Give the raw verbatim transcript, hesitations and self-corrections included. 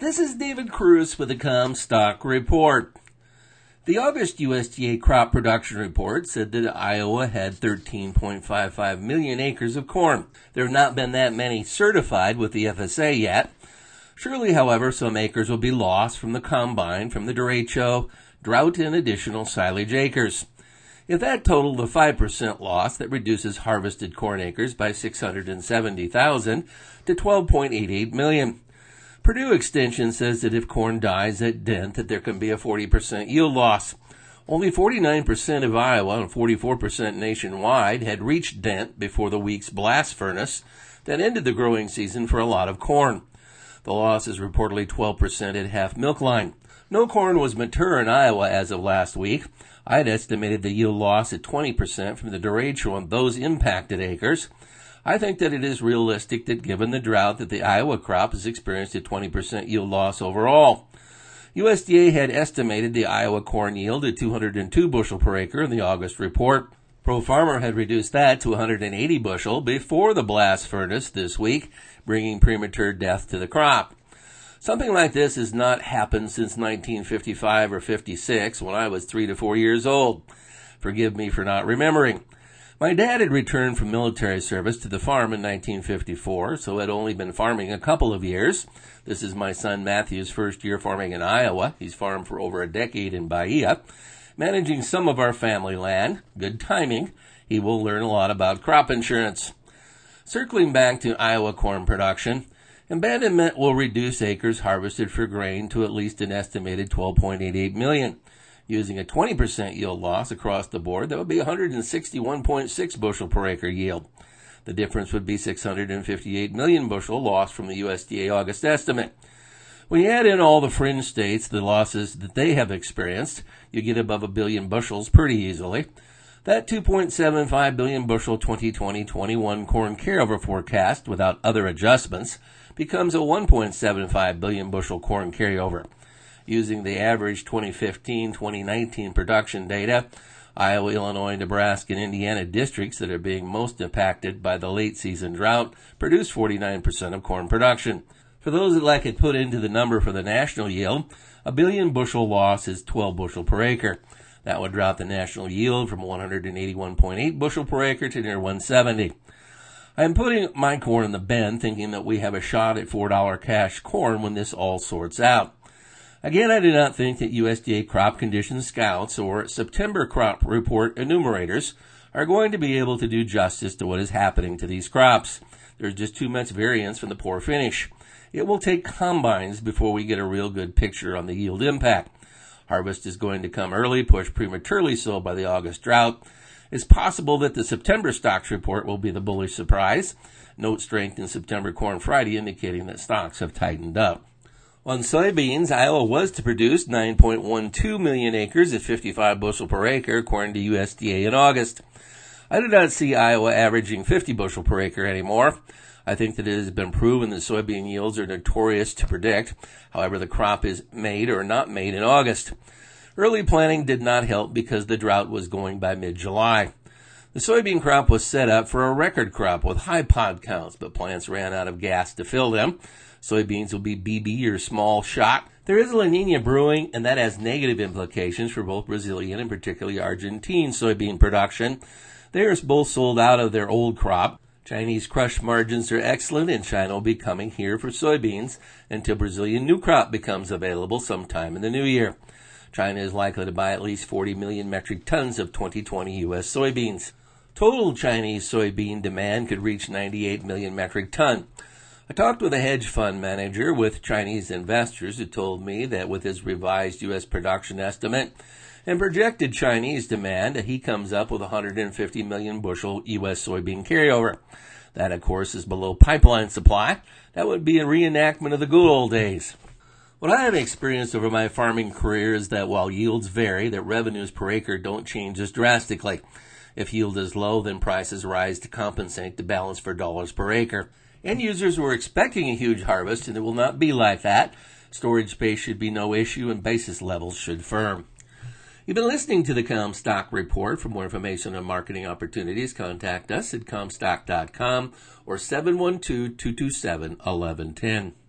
This is David Cruz with the Comstock Report. The August U S D A crop production report said that Iowa had thirteen point five five million acres of corn. There have not been that many certified with the F S A yet. Surely, however, some acres will be lost from the combine from the derecho, drought, and additional silage acres. If that totaled a five percent loss, that reduces harvested corn acres by six hundred seventy thousand to twelve point eight eight million. Purdue Extension says that if corn dies at dent, that there can be a forty percent yield loss. Only forty-nine percent of Iowa and forty-four percent nationwide had reached dent before the week's blast furnace that ended the growing season for a lot of corn. The loss is reportedly twelve percent at half milk line. No corn was mature in Iowa as of last week. I had estimated the yield loss at twenty percent from the derecho on those impacted acres. I think that it is realistic that given the drought that the Iowa crop has experienced a twenty percent yield loss overall. U S D A had estimated the Iowa corn yield at two hundred two bushel per acre in the August report. ProFarmer had reduced that to one hundred eighty bushel before the blast furnace this week, bringing premature death to the crop. Something like this has not happened since nineteen fifty-five or fifty-six, when I was three to four years old. Forgive me for not remembering. My dad had returned from military service to the farm in nineteen fifty-four, so had only been farming a couple of years. This is my son Matthew's first year farming in Iowa. He's farmed for over a decade in Bahia, managing some of our family land. Good timing. He will learn a lot about crop insurance. Circling back to Iowa corn production, abandonment will reduce acres harvested for grain to at least an estimated twelve point eight eight million. Using a twenty percent yield loss across the board, that would be one hundred sixty-one point six bushel per acre yield. The difference would be six hundred fifty-eight million bushel lost from the U S D A August estimate. When you add in all the fringe states, the losses that they have experienced, you get above a billion bushels pretty easily. That two point seven five billion bushel twenty twenty twenty-one corn carryover forecast without other adjustments becomes a one point seven five billion bushel corn carryover. Using the average twenty fifteen twenty nineteen production data, Iowa, Illinois, Nebraska, and Indiana districts that are being most impacted by the late season drought produce forty-nine percent of corn production. For those that like it put into the number for the national yield, a billion bushel loss is twelve bushel per acre. That would drop the national yield from one hundred eighty-one point eight bushel per acre to near one hundred seventy. I am putting my corn in the bin thinking that we have a shot at four dollars cash corn when this all sorts out. Again, I do not think that U S D A crop condition scouts or September crop report enumerators are going to be able to do justice to what is happening to these crops. There's just too much variance from the poor finish. It will take combines before we get a real good picture on the yield impact. Harvest is going to come early, pushed prematurely so by the August drought. It's possible that the September stocks report will be the bullish surprise. Note strength in September Corn Friday indicating that stocks have tightened up. On soybeans, Iowa was to produce nine point one two million acres at fifty-five bushel per acre, according to U S D A in August. I do not see Iowa averaging fifty bushel per acre anymore. I think that it has been proven that soybean yields are notorious to predict. However, the crop is made or not made in August. Early planting did not help because the drought was going by mid-July. The soybean crop was set up for a record crop with high pod counts, but plants ran out of gas to fill them. Soybeans will be B B or small shot. There is La Nina brewing, and that has negative implications for both Brazilian and particularly Argentine soybean production. They are both sold out of their old crop. Chinese crush margins are excellent, and China will be coming here for soybeans until Brazilian new crop becomes available sometime in the new year. China is likely to buy at least forty million metric tons of twenty twenty U S soybeans. Total Chinese soybean demand could reach ninety-eight million metric ton. I talked with a hedge fund manager with Chinese investors who told me that with his revised U S production estimate and projected Chinese demand, he comes up with one hundred fifty million bushel U S soybean carryover. That, of course, is below pipeline supply. That would be a reenactment of the good old days. What I have experienced over my farming career is that while yields vary, that revenues per acre don't change as drastically. If yield is low, then prices rise to compensate the balance for dollars per acre. End users were expecting a huge harvest, and it will not be like that. Storage space should be no issue, and basis levels should firm. You've been listening to the Comstock Report. For more information on marketing opportunities, contact us at comstock dot com or seven one two, two two seven, one one one zero.